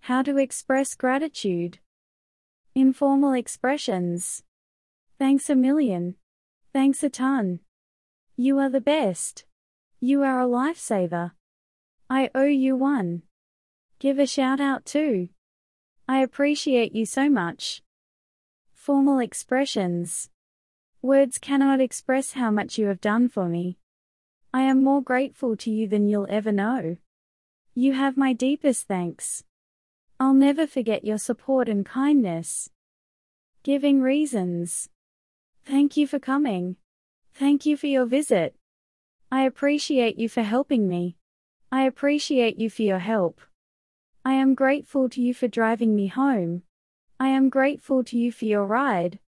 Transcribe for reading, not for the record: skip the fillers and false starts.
How to express gratitude. Informal expressions. Thanks a million. Thanks a ton. You are the best. You are a lifesaver. I owe you one. Give a shout out too. I appreciate you so much. Formal expressions. Words cannot express how much you have done for me. I am more grateful to you than you'll ever know. You have my deepest thanks. I'll never forget your support and kindness. Giving reasons. Thank you for coming. Thank you for your visit. I appreciate you for helping me. I appreciate you for your help. I am grateful to you for driving me home. I am grateful to you for your ride.